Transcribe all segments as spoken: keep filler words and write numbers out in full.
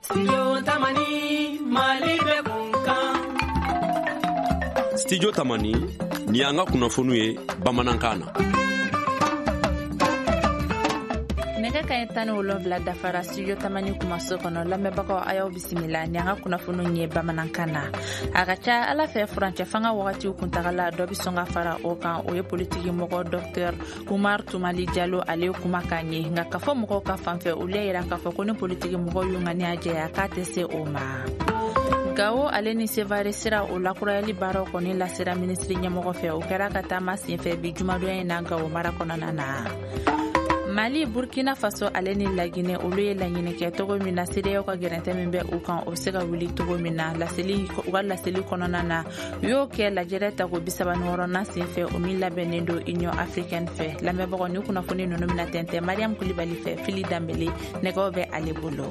Studio Tamani Malibe Kunkan. Studio Tamani ni anga kunafunu ye Bamanankana. Nega ka tani wolonfila dafara studio Tamani kumaso kono lamebako ayo bisimila ni anga kunafunu nye Bamanankana. Agacha ala fe Franche fanga wakati ukuntagala dobi songa fara okan oye politiki moko Docteur Umar Tumali Diallo ale kumakanye nga kafo moko ka fanfe ule ira kafo kone politiki moko yungani aje ya katese oma. Gawo aleni sevare sira o lakurayali baro koni la sira ministri nyamoko fe o kera kata masinfe bi jumado ina gawo mara konana na. Mali Burkina Faso aleni lagine oluye lanyine ke togo mina sire yo ka gerente membe ukan obsega wuli togo mina la seli wala seli konona na yo ke la jereta go bisaba noro na sinfe o mila benendo Union Africaine fe la mebo ni kuna foni no nomina tente Mariam Koulibaly fe Fili Dambele nego be alebolo.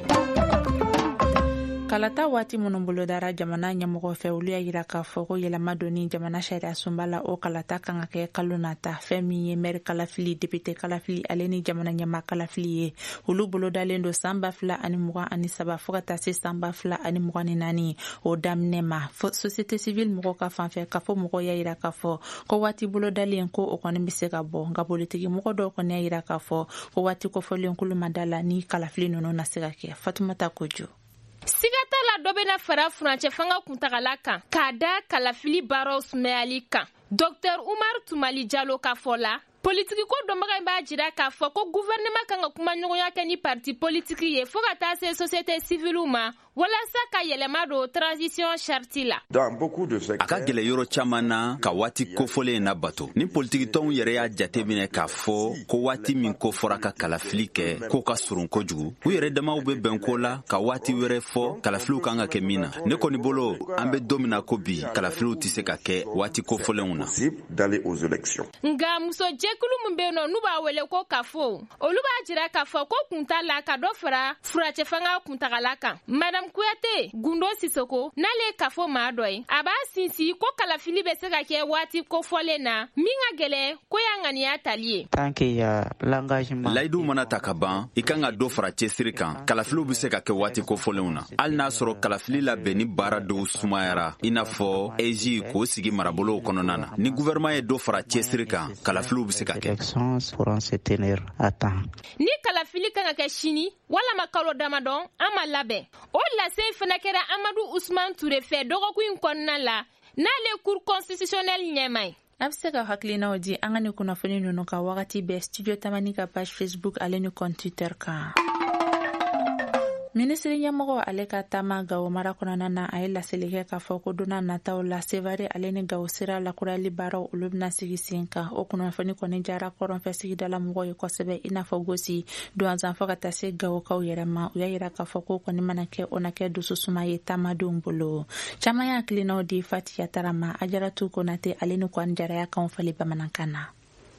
Kalata wati munumbolo dara jamana nyamugo fe uluya yira ka foko yela madoni jamana sharia sumbala o kalata kanga ke kalunata femi ye mer kalafili député kalafili aleni jamana nyama kalafili ulu bolo dalendo samba fla ani muga ani saba fogata se samba fla ani muga ni nani o damnema société civile mugo ka fanfe ka fo mugo ya yira ka fo ko wati bolo dalen ko o koni bisega bo nga politiki mugo do ko ne yira ka fo ko wati ko fo lenkulu madala ni kalafili nono nasega ke Fatumata Kojo. Sigata la dobe na fara Franche fanga kuntagala kan kada kalafili baro sumayali kan Docteur Umar Tumali Diallo ka fola politiki ko domaga ba jira ka fo ko gouvernement kan kuma nyoya kan ni parti politique ye fo ka ta se société civile ma wala saka yelema do transition chartila dans beaucoup de secteurs aka gele yoro chamana ka wati kofole na bato ni politique ton yere ya jate bine ka fo ko wati min ko fora ka kalaflike ko ka surun ko jugu u yere dama ube benkola ka wati were fo kalaflu kanga ke mina ne ko ni bolo ambe domina ko bi kalaflu tise ka ke wati kofole una d'aller aux élections nga muso jekulu mbeno nuba wele ko ka fo oluba jira ka fo ko kuntala ka do fora furache fanga kuntagalaka madame Kuyate Gundo Sisoko nale kafo madoy aba sinsi ko kalafili be se ka ke wati ko folena minga gele ko yangani atalier tanki ya l'engagement laidu mana takaban ikanga do fara chesiri kan kalafili be se ka ke wati ko folena al nasro kalafili la beni bara do sumayara inafo eji ko sigi marabolo kononana ni gouvernement e do fara chesiri kan kalafili be se ka ke pour se tenir à temps ni kalafili kan ka shini wala makalo damadon ama labe o la se fenakera Amadou Ousmane Touré fe dogo ku inkonna la na le cour constitutionnel nyamai Absega haklina oji angani kuna foni nono ka wakati be studio Tamani ka page Facebook aleni compte Twitter ka Ministri nyamogo aleka tama gawo mara konana na ayela seleke ka foko dona na taula sevare aleni gawo sira la kurali baro ulubna sigisinka okuno foni kone jara koron fesigi dala mugo yokosebe ina fogosi do anzan foka tase gawo ka uyerema uyira ka foko kone manake onake dususuma ye tama dumbolo chama ya klino di fati ya tarama ajara tu konate aleni kwa njara ya ka onfali Bamanankana.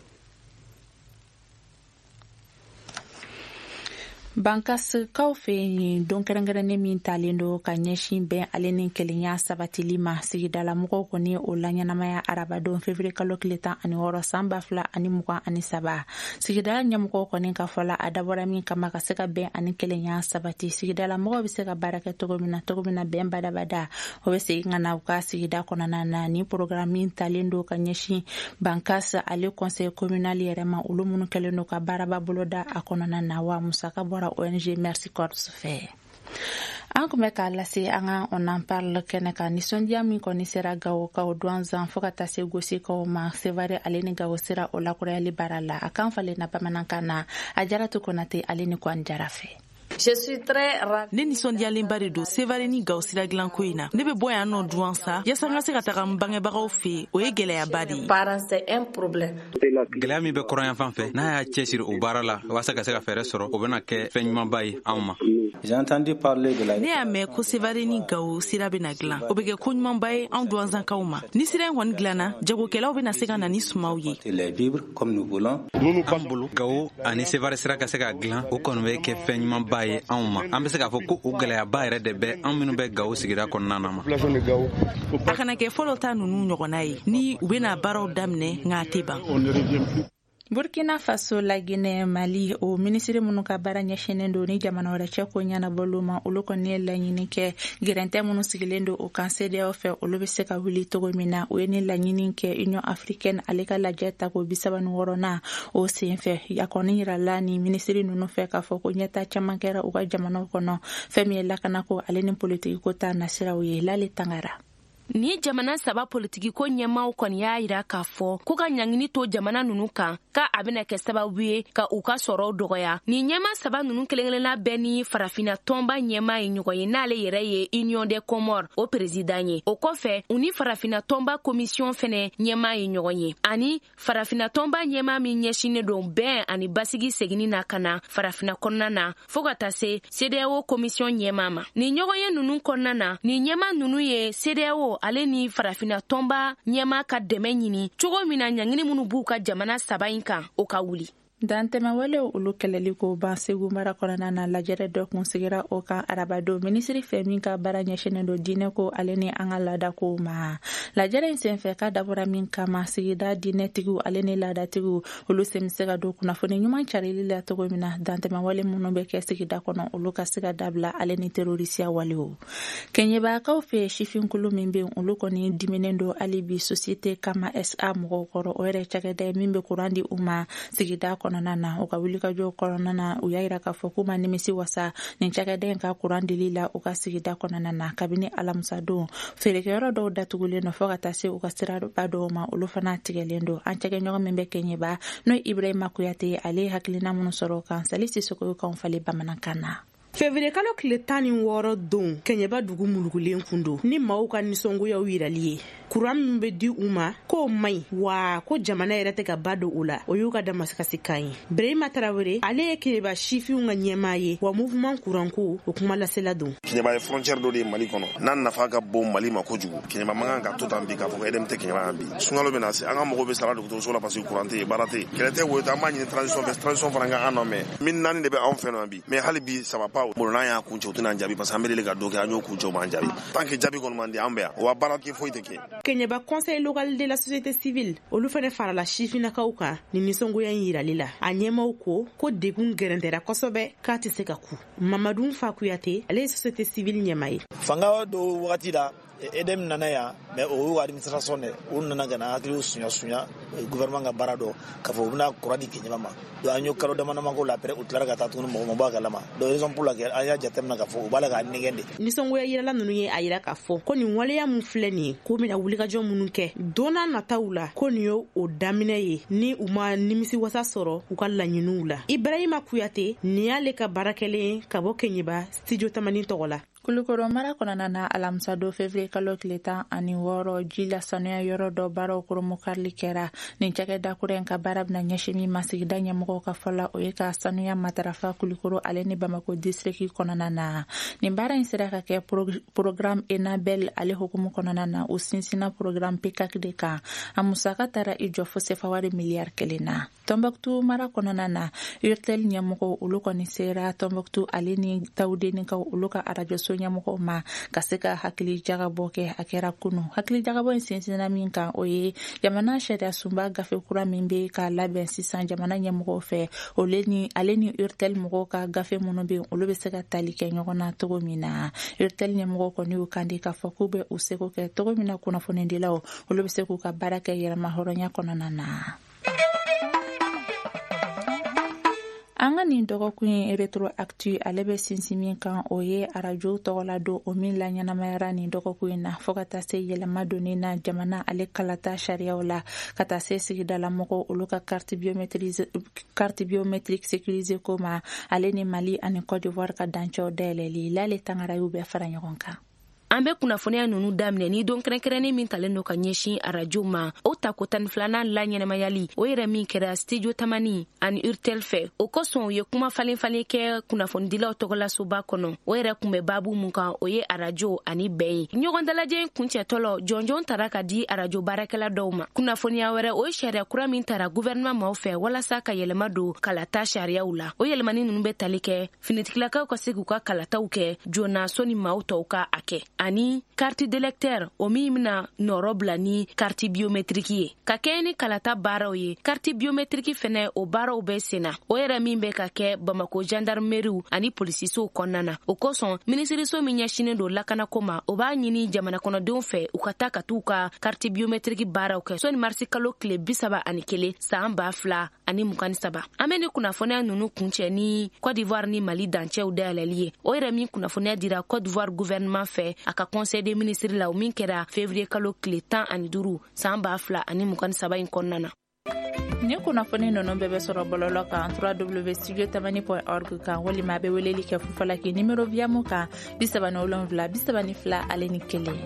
Bankas kaufe don karangarane min talendo kanyeshin ben aleni kelenya sabatilima sigidala mugo koni olanya namaya araba don fevrier kalokileta ani oro samba fla ani muga ani saba sigidala nyamugo koni ka fala adabora min kama ka seka ben ani kelenya sabati sigidala mugo biseka baraka togo mina togo mina ben bada bada obese ngana uka sigida konana na ni programme talendo kanyeshin bankas ale conseil communal yerema ulumunu keleno ka baraba boloda akonana na wa musaka bora O N G Merci Corps fait. Anko meka lasi anga on en parle keneka ni sondia mi koni sera gawo ka odwanza foka tase gosi ko ma sevare aleni gawo sera ola kura liberala akan fale na Bamanankana ajara to konate aleni ko anjara fe. Je suis très ravie. Ne nisɔndiyalen ba de don sevare ni gawo sira dilanko in na ne bɛ bɔ yan nɔ duwan sa yasa n ka se ka taga n bangebagaw fɛ o ye gɛlɛyaba de ye. Parents c'est un problème. Gɛlɛya min bɛ kɔrɔyan fan fɛ n'a y'a cɛsiri o baara la walasa ka se ka fɛɛrɛ sɔrɔ o bɛna kɛ fɛn ɲumanba ye anw ma. J'ai entendu parler de la. Ne y'a mɛn ko sevare ni gawo sira bɛna dilan o bɛ kɛ ko ɲumanba ye anw duwanzankaw ma ni sira in kɔni dilanna jagokɛlaw bɛna se ka na ni sumaw ye. An bolo gawo ani sevare sira ka se ka dilan o kɔni bɛ kɛ fɛn ɲumanba ye anw ma an bɛ se k'a fɔ ko o gɛlɛyaba yɛrɛ de bɛ an minnu bɛ gawo sigida kɔnɔna na ma. A kana kɛ fɔlɔ ta ninnu ɲɔgɔnna ye ni u bɛna baaraw daminɛ nka a tɛ ban. Burkina Faso, la Guinée, Mali o ministre minnu ka baara ɲɛsinnen don ni jamana wɛrɛ cɛ ko ɲɛnabɔlu ma olu kɔni ye laɲini kɛ gɛrɛntɛ minnu sigilen don o kan C D A O fɛ olu bɛ se ka wuli cogo min na o ye ni laɲini kɛ Union africaine ale ka lajɛ ta ko bisaba ni wɔɔrɔnan o sen fɛ a kɔni yirala ni ministre ninnu fɛ k'a fɔ ko ɲɛta caman kɛra u ka jamanaw kɔnɔ fɛn min ye lakana ko ale ni politiki ko ta nasiraw ye Lale Tangara. Ni jamana saba politiki ko ɲɛmaw kɔni y'a yira k'a fɔ ko ka ɲangini to jamana nunu kan ka a bɛna kɛ sababu ye ka u ka sɔrɔ dɔgɔya. Ni ɲɛma saba nunu kelenkelenna bɛɛ ni farafina tɔnba ɲɛma ye ɲɔgɔn ye n'ale yɛrɛ ye Union des Comores o président ye. O kɔfɛ u ni farafina tɔnba commission fɛnɛ ɲɛma ye ɲɔgɔn ye. Ani farafina tɔnba ɲɛma min ɲɛsinen don bɛn ani basigi segini na kana farafina kɔnɔna na fo ka taa se C D A O commission ɲɛma ma. Ni ɲɔgɔn ye nunu kɔnɔna na ni ɲɛma nunu ye C D A O ale ni farafina tɔnba ɲɛma ka dɛmɛ ɲini cogo min na ɲangini minnu b'u ka jamana saba in kan o ka wuli. Dantɛmɛwale olu kɛlɛli ko ban Segu mara kɔnɔna na lajɛrɛ dɔ kun sigira o kan arabado ministri fɛ min ka baara ɲɛsinnen don diinɛ ko ale ni an ka laada ko ma. Lajɛrɛ in senfɛ ka dabɔra min kama sigida diinɛtigiw ale ni laadatigiw olu sen bɛ se ka don kunnafoni ɲuman carili la cogo min na dantɛmɛwale minnu bɛ kɛ sigida kɔnɔ olu ka se ka dabila ale ni terorisiya walew. Kɛɲɛbaakaw fɛ sifinkulu min bɛ olu kɔni diminen don hali bi société kama S A mɔgɔw kɔrɔ o yɛrɛ cakɛda min bɛ kuran di u ma sigida kɔnɔ kɔnɔna na o ka wulikajɔ kɔnɔna na u y'a yira k'a fɔ k'u ma nimisi wasa nin cakɛda in ka kuran dili la u ka sigida kɔnɔna na kabini alamisa don feerekɛyɔrɔ dɔw datugulen don fɔ ka taa se u ka siraba dɔw ma olu fana tigɛlen don an cakɛɲɔgɔn min bɛ Kɛɲɛba n'o ye Ibrahima Kuyate ale ye hakilina minnu sɔrɔ kan Sali Sisoko kan falen bamanankan na. Février kalo tile tan ni wɔɔrɔ don Kɛɲɛba dugu mulugulen kun don ni maaw ka nisɔngoyaw yirali ye kuran min bɛ di u ma k'o maɲi wa ko jamana yɛrɛ tɛ ka ba don o la o y'u ka damasakasi kan ye. Birahima Tarawele ale ye Kɛɲɛba sifinw ka ɲɛmaa ye wa mouvement kuranko o kuma lasela don. Kɛɲɛba ye frontière dɔ de ye Mali kɔnɔ n'a nafa ka bon Mali ma kojugu Kɛɲɛba man kan ka to tan bi k'a fɔ ko E D M tɛ Kɛɲɛba yan bi sunkalo bɛ na se an ka mɔgɔw bɛ sara dɔgɔtɔrɔso la parce que kuran tɛ yen baara tɛ yen kɛlɛ tɛ woyo an b'a ɲini transition fɛ transition fana ka an nɔ mɛ min naani de bɛ anw fɛ yan bi mais hali bi ça va pas bolo n'an y'a kuncɛ u tɛna jaabi parce que an bɛ deli ka dɔ kɛ an y'o kuncɛ u m'an jaabi tant que jaabi kɔni man di an bɛ yan wa baara kɛ foyi tɛ kɛ. Kɛɲɛba conseil local de la société civile olu fana farala sifinakaw kan ni nisɔngoya in yirali la a ɲɛmaw ko ko degun gɛrɛntɛra kosɛbɛ k'a tɛ se ka ku. Mamadu Fa Kuyate ale ye société civile ɲɛma ye. Fanga do wagati la E D M nana yan mais o y'u administration de u nana ka na hakiliw suɲa suɲa gouvernement ka baara dɔ k'a fɔ u bɛna kuran di Kɛɲɛba ma donc an y'o kalo damadama k'o la après u tilara ka taa tuguni mɔgɔ ma bɔ a kalama donc raison pour laquelle an y'a jateminɛ k'a fɔ u b'a la k'a nɛgɛn de. Nisɔngoya yirala ninnu ye a yira k'a fɔ ko nin waleya min filɛ nin ye k'u bɛna wulikajɔ minnu kɛ donna nataw la ko nin ye o daminɛ ye ni u ma nimisi wasa sɔrɔ u ka laɲiniw la. Ibrahima Kuyate nin y'ale ka baarakɛlen ka bɔ Kɛɲɛba studio tamani tɔgɔ la. Kulukoro mara kɔnɔna na alamisa don février kalo tile tan ani wɔɔrɔ ji la sanuya yɔrɔ dɔ baaraw koromo karili kɛra nin cakɛda kura in ka baara bɛna ɲɛsin min ma sigida ɲɛmɔgɔw ka fɔ la o ye ka sanuya matarafa Kulukoro ale ni Bamako district kɔnɔna na nin baara in sera ka kɛ programme Enabel ale hukumu kɔnɔna na o sinsina programme P C A C de kan a musaka taara i jɔ fo sefawari miliyari kelen na. Tombouctou mara kɔnɔna na Urtel ɲɛmɔgɔw olu kɔni sera Tombouctou ale ni Tawudenikaw olu ka arajo so ɲɛmɔgɔw ma ka se ka hakili jagabɔ kɛ a kɛra kunu hakili jagabɔ in sinsinna min kan o ye jamana sariya sunba gafe kura min bɛ ka labɛn sisan jamana ɲɛmɔgɔw fɛ ole ni ale ni Urtel mɔgɔw ka gafe minnu bɛ olu bɛ se ka tali kɛ ɲɔgɔn na cogo min na Urtel ɲɛmɔgɔw kɔni y'u kandi k'a fɔ k'u bɛ u seko kɛ cogo min na kunnafonidilaw olu bɛ se k'u ka baara kɛ yɛrɛma hɔrɔnya kɔnɔna na. An ka nin dɔgɔkun ye Retroactu ale bɛ sinsin min kan o ye arajo tɔgɔla don o min la ɲɛnamayara nin dɔgɔkun in na fo ka taa se yɛlɛma donni na jamana ale kalata sariyaw la ka taa se sigidala mɔgɔw olu ka carte biométrique carte biométrique sécurisée ko ma ale ni Mali ani Côte d'Ivoire ka dancɛw dayɛlɛli Lale Tangara y'u bɛɛ fara ɲɔgɔn kan. An bɛ kunnafoniya ninnu daminɛ ni don kɛrɛnkɛrɛnnen min talen don ka ɲɛsin arajo ma o tako tan ni filanan la ɲɛnamayali o yɛrɛ min kɛra studio tamani ani Urtel fɛ o kosɔn u ye kuma falen falen kɛ kunnafonidilaw tɔgɔla soba kɔnɔ o yɛrɛ kun bɛ babu mun kan o ye arajo ani bɛn ye ɲɔgɔn dalajɛ kuncɛtɔlɔ jɔnjɔn tara ka di arajo baarakɛla dɔw ma kunnafoniya wɛrɛ o ye sariya kura min tara gouvernement maaw fɛ walasa ka yɛlɛma don kalata sariyaw la o yɛlɛmani ninnu bɛ tali kɛ finitigilakaw ka se k'u ka kalataw kɛ joona sɔni maaw tɔw ka a kɛ. ani carte d'électeur o min bɛna nɔrɔ bila ni carte biométrique ye ka kɛ ni kalata baaraw ye. Carte biométrique fɛnɛ o baaraw bɛ senna o yɛrɛ min bɛ ka kɛ Bamako gendarmerie ani polisisow kɔnɔna na. O kosɔn minisiriso min ɲɛsinen don lakanako ma o b'a ɲini jamana kɔnɔdenw fɛ u ka taa ka t'u ka carte biométrique baaraw kɛ sɔni marisi kalo tile bi saba ani kelen san ba fila ani mugan ni saba. An bɛ ni kunnafoniya nunu kuncɛ ni Côte d'Ivoire ni Mali dancɛw dayɛlɛli ye. O yɛrɛ min kunnafoniya dira Côte d'Ivoire gouvernement fɛ a ka conseil des ministres la o min kɛra février kalo tile tan ani duuru san ba fila ani mugan ni saba in kɔnɔna na. Ni kunnafoni ninnu bɛɛ bɛ sɔrɔ bɔlɔlɔ kan w w w point studio tamani point org kan walima a bɛ weleli kɛ fufalaki nimero viamu kan bi saba ni wolonwula bi saba ni fila ale ni kelen.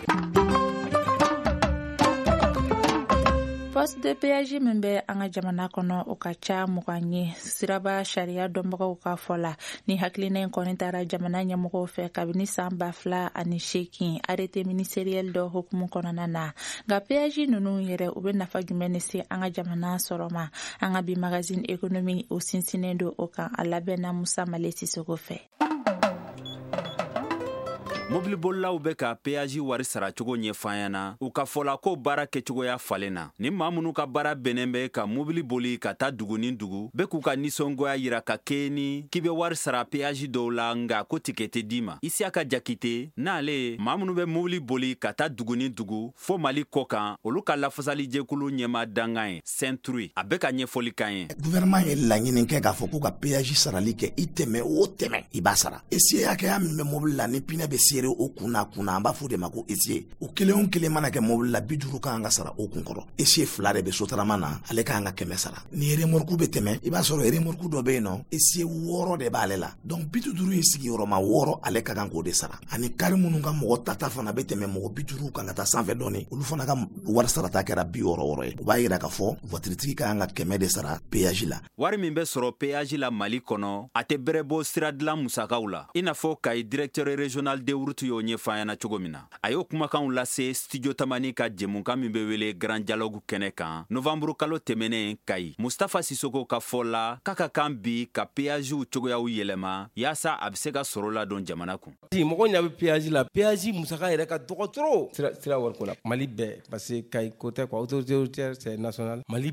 Poste de péage min bɛ an ka jamana kɔnɔ o ka ca mugan ye. Siraba sariya dɔnbagaw ka fɔ la ni hakilina in kɔni taara jamana ɲɛmɔgɔw fɛ kabini san ba fila ani seegin arrêté ministériel dɔ hukumu kɔnɔna na. Nka péage ninnu yɛrɛ u bɛ nafa jumɛn de se an ka jamana sɔrɔ ma. An ka bi magazine économie o sinsinnen don o kan a labɛnna Musa Male Sisoko fɛ. Mobili bolilaw bɛ ka péage wari sara cogo ɲɛfan ɲɛna u ka fɔla ko baara kɛcogoya falenna ni maa minnu ka baara bɛnnen bɛ ka mobili boli ka taa dugu ni dugu bɛ k'u ka nisɔngoya yira ka kɛ ni k'i bɛ wari sara péage dɔw la nga ko tikɛ tɛ d'i ma. Isiaka Jakite n'ale maa minnu bɛ mobili boli ka taa dugu ni dugu fo Mali kɔ kan olu ka lafasali jɛkulu ɲɛma dangan ye Saint-Trouy a bɛ ka ɲɛfɔli kan ye. Gouvernement ye laɲini kɛ k'a fɔ k'u ka péage sarali kɛ i tɛmɛ o tɛmɛ i b'a sara. Esi hakɛya min bɛ mobili la ni pinɛ bɛ seere o kunna kunna an b'a fɔ de ma ko esi o kelen o kelen mana kɛ mobili la bi duuru kan ka sara o kun kɔrɔ. Esi fila de bɛ sotarama na ale kan ka kɛmɛ sara. Ni remorque bɛ tɛmɛ i b'a sɔrɔ remorque dɔ bɛ yen nɔ esi wɔɔrɔ de b'ale la. Donc bi duuru in sigiyɔrɔma wɔɔrɔ ale ka kan k'o de sara. Ani kari minnu ka mɔgɔ tata fana bɛ tɛmɛ mɔgɔ bi duuru kan ka taa sanfɛ dɔɔni olu fana ka wari sarata kɛra bi wɔɔrɔ wɔɔrɔ ye. U b'a yira k'a fɔ voiture kan ka kɛmɛ de sara péage la. Wari min bɛ sɔrɔ péage la Mali kɔnɔ a tɛ bɛrɛ bɔ sira dilan musakaw la. I n'a fɔ Kayi directeur régional de route y'o ɲɛfɔ an ɲɛna cogo min na. A y'o kumakanw lase studio tamani ka jɛmukan min bɛ wele grand dialogue kɛnɛ kan novembre kalo tɛmɛnen Kayi. Mustafa Sisoko ka fɔ la k'a ka kan bi ka péagew cogoyaw yɛlɛma yaasa a bɛ se ka sɔrɔ ladon jamana kun. Mɔgɔ ɲɛ bɛ péage la péage musaka yɛrɛ ka dɔgɔ trop sira wariko la Mali bɛɛ parce que Kayi ko tɛ quoi autorité routière c'est national Mali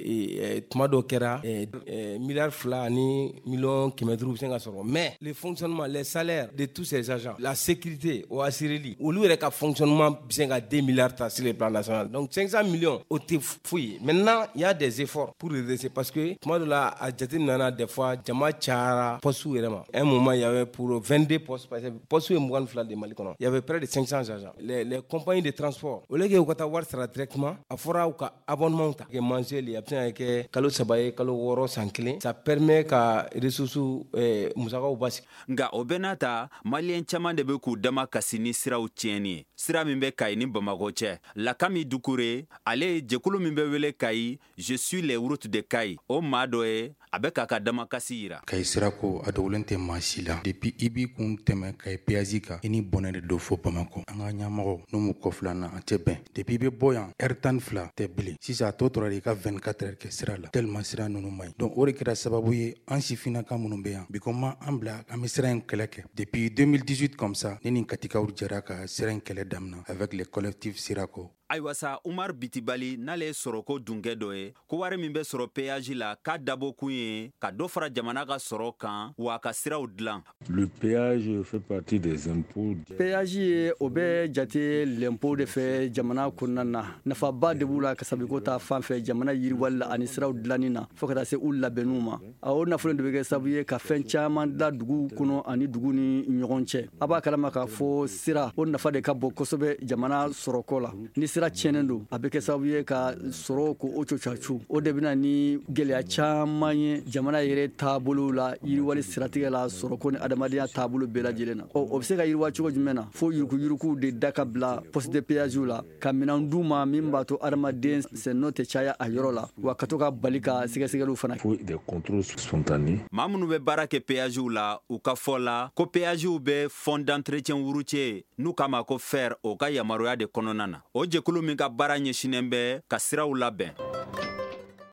bɛɛ tuma dɔ kɛra milliard fila ani million kɛmɛ duuru bɛ se ka sɔrɔ mais le fonctionnement les salaires de tous ces agents la sécurité o assureli olu yɛrɛ ka fonctionnement bɛ se ka deux milliards ta sur le plan national donc cinq cents millions o tɛ foyi maintenant il y a des efforts pour redresser parce que tuma dɔ la a jate nana des fois jama cayara poste yɛrɛ ma un moment il y avait pour vingt-deux postes parce que poste ye mugan fila de Mali kɔnɔ il y avait près de cinq cents agents les, les compagnies de transport au lieu que u ka taa wari sara directement a fɔra u ka abonnement ta kɛ mensuel a bɛ se ka kɛ kalo saba ye kalo wɔɔrɔ san kelen ça permet ka ressources musakaw basigi. Nka o bɛɛ n'a ta maliyɛn caman de bɛ k'u dama kasi ni siraw tiɲɛni ye sira min bɛ Kayi ni Bamako cɛ Lakami Dukure ale ye jɛkulu min bɛ wele Kayi je suis les routes de Kayi o maa dɔ ye a bɛ k'a ka damakasi yira. Kayi sirako a dogolen tɛ maa si la depuis i b'i kun tɛmɛ Kayi péage kan i ni bɔnɛ de don fo Bamako an ka ɲɛmɔgɔw n'u m'u kɔfilan an tɛ bɛn depuis i bɛ bɔ yan heure tan ni fila tɛ bilen sisan a tɔ tora de i ka vingt-quatre heures kɛ sira la tellement sira ninnu man ɲi donc o de kɛra sababu ye an sifinnaka minnu bɛ yan bi ko ma an bila an bɛ sira in kɛlɛ kɛ depuis deux mille dix-huit comme ça ne ni katikaw jɛra ka sira in kɛlɛ damina avec les collectifs Sirako. Ayiwa sa Umar Bitibali n'ale ye sɔrɔko dunkɛ dɔ ye ko wari min bɛ sɔrɔ péage la k'a dabɔ kun ye ka dɔ fara jamana ka sɔrɔ kan wa ka siraw dilan. Le péage fait partie des impôts. Péage ye o bɛ jate l'impôt de fɛ jamana kɔnɔna na nafaba de b'u la ka sabu ko ta fan fɛ jamana yiriwali la ani siraw dilanni na fo ka taa se u labɛnniw ma a o nafolo de bɛ kɛ sabu ye ka fɛn caman da dugu kɔnɔ ani dugu ni ɲɔgɔn cɛ a b'a kalama k'a fɔ sira o nafa de ka bon kosɛbɛ jamana sɔrɔko la ni sira tiɲɛnen don a bɛ kɛ sababu ye ka sɔrɔ ko o cocacu o de bɛna ni gɛlɛya caman ye jamana yɛrɛ taabolo la yiriwali siratigɛ la sɔrɔko ni adamadenya taabolo bɛɛ lajɛlen na ɔ o bɛ se ka yiriwa cogo jumɛn na fo yuruguyuruguw de da ka bila poste de péage la ka minɛn d'u ma min b'a to adamaden sennɔ tɛ caya a yɔrɔ la wa ka to ka bali ka sɛgɛsɛgɛliw fana kɛ. Des contrôles spontanés. maa minnu bɛ baara kɛ péage la u ka fɔ la ko péage bɛ fond d'entretien wurucɛ n'u k'a ma ko fer o ka yamaruya de kɔnɔna na o jɛkulu min ka baara ɲɛsinnen bɛ ka siraw labɛn.